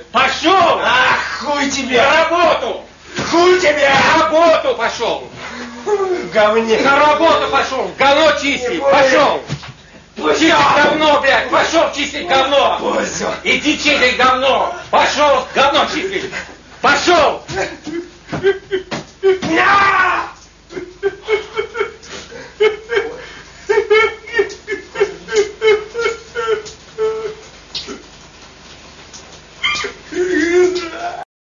Пошел! Ах, хуй тебе! На работу! Хуй тебе! На работу пошел! Говне! На работу пошел! Говно чистить! Пошел! Чистить говно, блядь! Пошел чистить говно! Позер! Иди чистить говно! Пошел говно чистить! Пошел!